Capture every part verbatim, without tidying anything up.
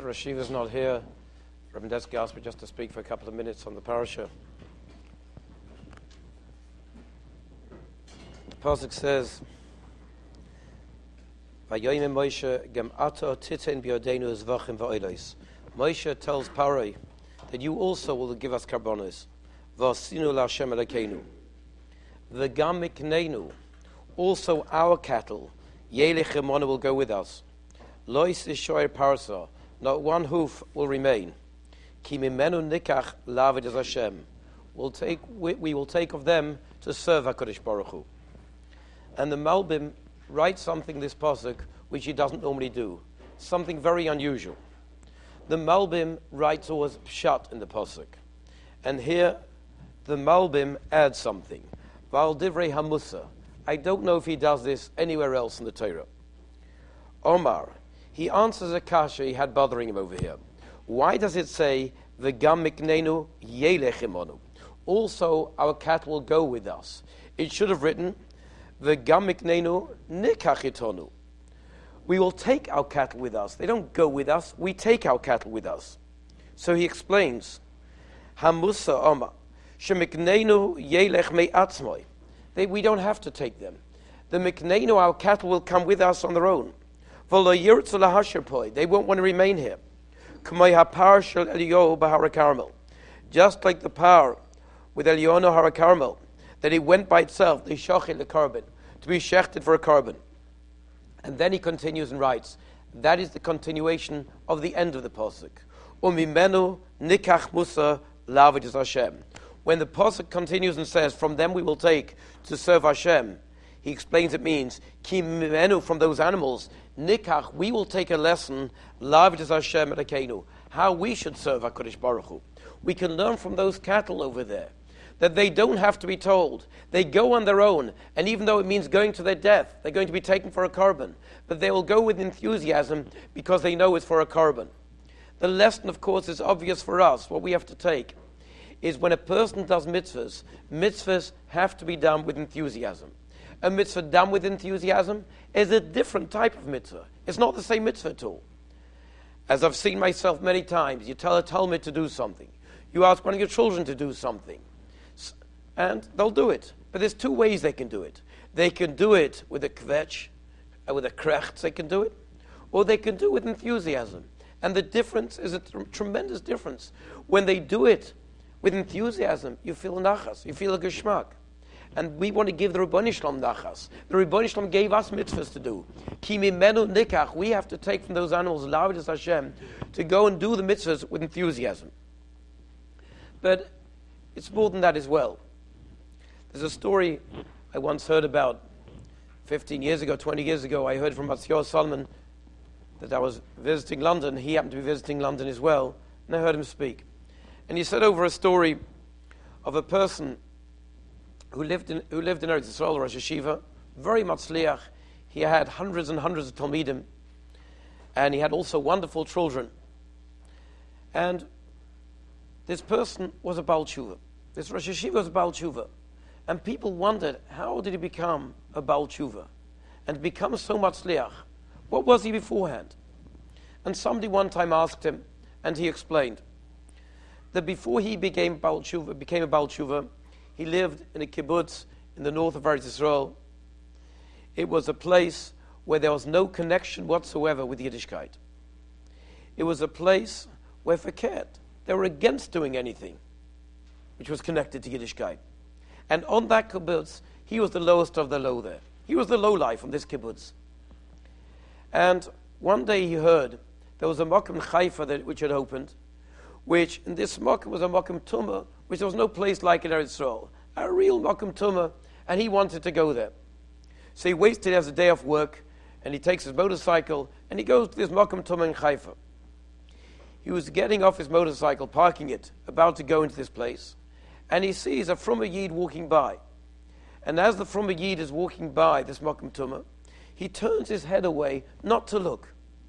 that Rosh Yeshiva is not here, Reverend Desky asked me just to speak for a couple of minutes on the parasha. The pasuk says, "Vayoyim Moshe gem ato titen biyodenu zvachim va'olos." Moshe tells Paroi that you also will give us karbonos. V'asinu la'Hashem Elokeinu. V'gam mikneinu, also our cattle, yelech emona will go with us. Lois ishoyer parasa, not one hoof will remain. Ki mimenu nikach lavid as Hashem. We'll take, we, we will take of them to serve HaKadosh Baruch Hu. And the Malbim writes something this pasuk which he doesn't normally do, something very unusual. The Malbim writes always pshat in the pasuk, and here the Malbim adds something. Val divrei hamusa. I don't know if he does this anywhere else in the Torah. Omar, he answers a kasha he had bothering him over here. Why does it say v'gam miknenu yelech imonu? Also, our cattle will go with us. It should have written v'gam miknenu nikach itonu. We will take our cattle with us. They don't go with us. We take our cattle with us. So he explains, Hamusa Omar, shemiknenu yelech me'atzmoi. They, we don't have to take them. The miknenu, our cattle, will come with us on their own. They won't want to remain here. Just like the power with Elyono Har HaKarmel, that it went by itself, the shachil the carbon, to be shechted for a carbon. And then he continues and writes, that is the continuation of the end of the pasuk. Umimenu nikach musa lavid is Hashem. When the pasuk continues and says, from them we will take to serve Hashem, he explains it means, ki mimenu, from those animals, nikach, we will take a lesson, lavid is Hashem Elokeinu, how we should serve HaKadosh Baruch Hu. We can learn from those cattle over there that they don't have to be told. They go on their own, and even though it means going to their death, they're going to be taken for a carbon, but they will go with enthusiasm because they know it's for a carbon. The lesson, of course, is obvious for us. What we have to take is when a person does mitzvahs, mitzvahs have to be done with enthusiasm. A mitzvah done with enthusiasm is a different type of mitzvah. It's not the same mitzvah at all. As I've seen myself many times, you tell a Talmud to do something. You ask one of your children to do something, and they'll do it. But there's two ways they can do it. They can do it with a kvetch, with a krecht, they can do it, or they can do it with enthusiasm. And the difference is a tr- tremendous difference. When they do it with enthusiasm, you feel nachas, you feel a geschmack. And we want to give the Ribono Shel Olam nachas. The Ribono Shel Olam gave us mitzvahs to do. Ki mimenu nikach, we have to take from those animals, lavid es Hashem, to go and do the mitzvahs with enthusiasm. But it's more than that as well. There's a story I once heard about fifteen years ago, twenty years ago. I heard from Matthias Solomon that I was visiting London. He happened to be visiting London as well, and I heard him speak. And he said over a story of a person who lived in who lived in Eretz Yisrael, Rosh Yeshiva, very matzliach. He had hundreds and hundreds of talmidim, and he had also wonderful children. And this person was a Baal Tshuva. This Rosh Yeshiva was a Baal Tshuva. And people wondered, how did he become a Baal Tshuva? And become so matzliach? What was he beforehand? And somebody one time asked him, and he explained that before he became Baal Tshuva, became a Baal Tshuva, he lived in a kibbutz in the north of Eretz Yisrael. It was a place where there was no connection whatsoever with Yiddishkeit. It was a place where fakert, they were against doing anything which was connected to Yiddishkeit. And on that kibbutz, he was the lowest of the low there. He was the low life on this kibbutz. And one day he heard there was a Mokum Haifa that, which had opened, which in this Mokum was a Mokum Tumah, which there was no place like in Eretz Yisrael. A real Mokum Tumah, and he wanted to go there. So he wasted as a day off work, and he takes his motorcycle, and he goes to this Mokum Tumah in Haifa. He was getting off his motorcycle, parking it, about to go into this place, and he sees a Frumma Yid walking by. And as the Frumma Yid is walking by this Mokum Tumah, he turns his head away, not to look.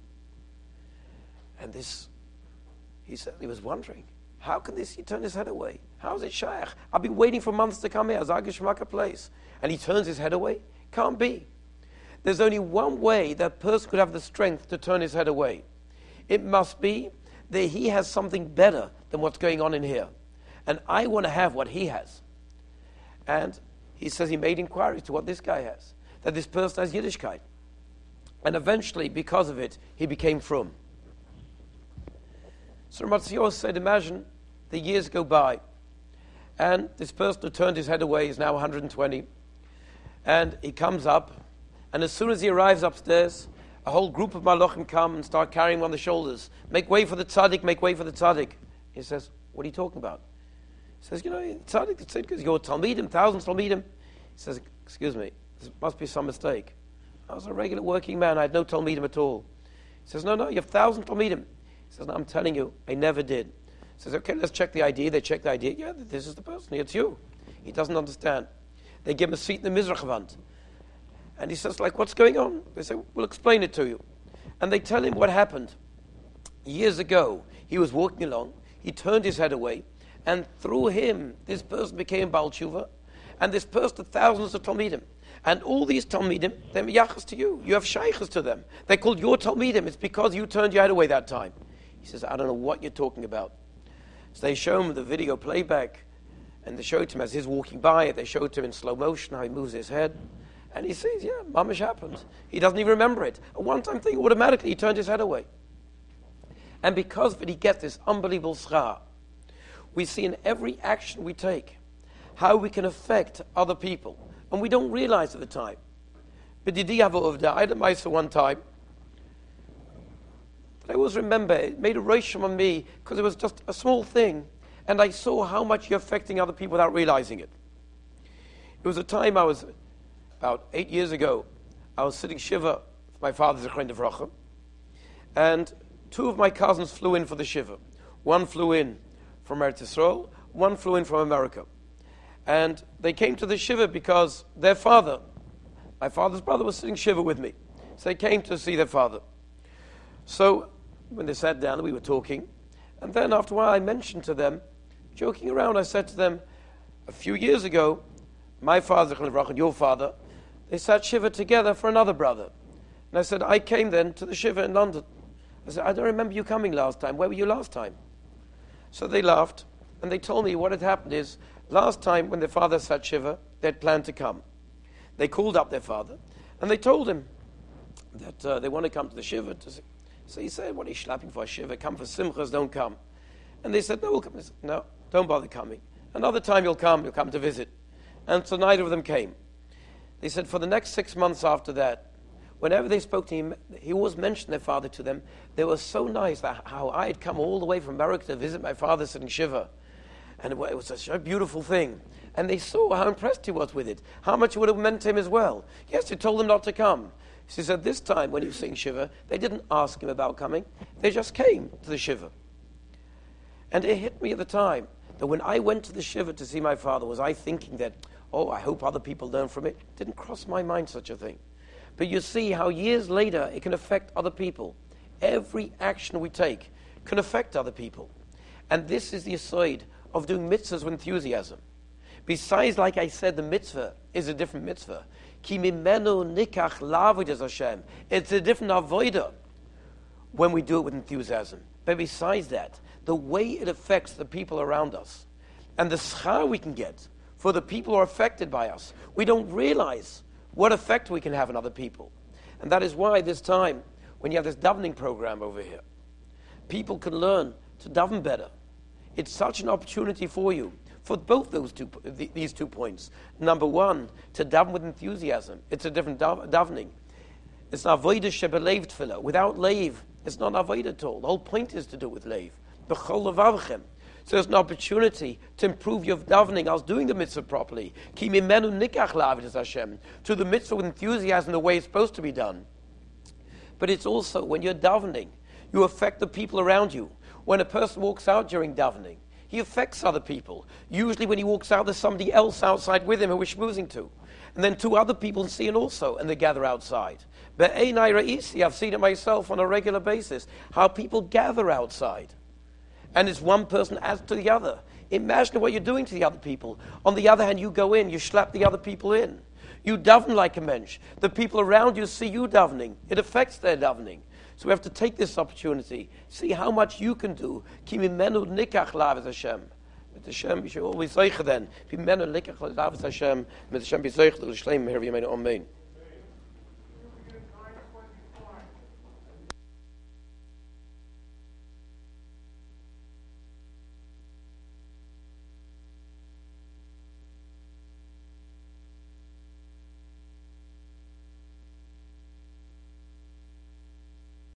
And this, he said, he was wondering, how can this, he turn his head away? How is it shaykh? I've been waiting for months to come here, Zagishmaka place. And he turns his head away? Can't be. There's only one way that person could have the strength to turn his head away. It must be that he has something better than what's going on in here. And I want to have what he has. And he says he made inquiries to what this guy has, that this person has Yiddishkeit. And eventually, because of it, he became frum. So Ramatzios said, imagine the years go by, and this person who turned his head away is now one hundred twenty, and he comes up, and as soon as he arrives upstairs, a whole group of malachim come and start carrying him on the shoulders. Make way for the tzaddik, make way for the tzaddik. He says, what are you talking about? He says, you know, tzaddik, the tzaddik is your talmidim, thousands talmidim. He says, excuse me, there must be some mistake. I was a regular working man, I had no talmidim at all. He says, no, no, you have thousands talmidim. He says, no, I'm telling you, I never did. He says, okay, let's check the I D. They check the I D. Yeah, this is the person, it's you. He doesn't understand. They give him a seat in the Mizrach. And he says, like, what's going on? They say, we'll explain it to you. And they tell him what happened. Years ago, he was walking along, he turned his head away, and through him, this person became Baal Tshuva, and this person had thousands of Talmidim. And all these Talmidim, they're miyachas to you. You have shaykhs to them. They're called your Talmidim. It's because you turned your head away that time. He says, I don't know what you're talking about. So they show him the video playback, and they showed him as he's walking by it, they showed him in slow motion how he moves his head. And he says, yeah, mamish happened. He doesn't even remember it. A one-time thing, automatically he turned his head away. And because of it, he gets this unbelievable schar. We see in every action we take how we can affect other people. And we don't realize at the time. But did he have I had a mice one time. But I always remember, it made a rosham on me because it was just a small thing. And I saw how much you're affecting other people without realizing it. It was a time I was... About eight years ago, I was sitting shiva with my father's Zechrein Devracha, and two of my cousins flew in for the shiva. One flew in from Eretz Yisrael, one flew in from America. And they came to the shiva because their father, my father's brother, was sitting shiva with me. So they came to see their father. So when they sat down, we were talking, and then after a while I mentioned to them, joking around, I said to them, a few years ago, my father, and your father, they sat shiva together for another brother. And I said, I came then to the shiva in London. I said, I don't remember you coming last time. Where were you last time? So they laughed, and they told me what had happened is, last time when their father sat shiva, they had planned to come. They called up their father, and they told him that uh, they want to come to the shiva. To see. So he said, what are you schlapping for a shiva? Come for simchas, don't come. And they said, no, we'll come. They said, no, don't bother coming. Another time you'll come, you'll come to visit. And so neither of them came. They said for the next six months after that, whenever they spoke to him, he always mentioned their father to them. They were so nice that how I had come all the way from America to visit my father sitting shiva. And it was such a beautiful thing. And they saw how impressed he was with it, how much it would have meant to him as well. Yes, he told them not to come. She said this time when he was sitting shiva, they didn't ask him about coming. They just came to the shiva. And it hit me at the time that when I went to the shiva to see my father, was I thinking that, oh, I hope other people learn from it? Didn't cross my mind such a thing. But you see how years later it can affect other people. Every action we take can affect other people. And this is the aside of doing mitzvahs with enthusiasm. Besides, like I said, the mitzvah is a different mitzvah. Ki mimenu nikach la'avodas Hashem. It's a different avodah when we do it with enthusiasm. But besides that, the way it affects the people around us and the schar we can get for the people who are affected by us, we don't realize what effect we can have on other people. And that is why this time, when you have this davening program over here, people can learn to daven better. It's such an opportunity for you, for both those two, these two points. Number one, to daven with enthusiasm. It's a different dav- davening. It's an avodah shebelev tefillah. Without leiv, it's not an avodah at all. The whole point is to do it with leiv. B'chol levavchem. So there's an opportunity to improve your davening as doing the mitzvah properly. Ki mimenu nikach la'avodas Hashem. To the mitzvah with enthusiasm the way it's supposed to be done. But it's also, when you're davening, you affect the people around you. When a person walks out during davening, he affects other people. Usually when he walks out, there's somebody else outside with him who he's schmoozing to. And then two other people see it also, and they gather outside. But Einai Ra'isi, I've seen it myself on a regular basis, how people gather outside. And it's one person adds to the other. Imagine what you're doing to the other people. On the other hand, you go in, you slap the other people in. You daven like a mensch. The people around you see you davening. It affects their davening. So we have to take this opportunity, see how much you can do. Ki mimenu nikach lav Hashem. With Hashem, you should always say then. Ki mimenu nikach lav Hashem. With Hashem be zeicher l'shleim here v'yameinu amen.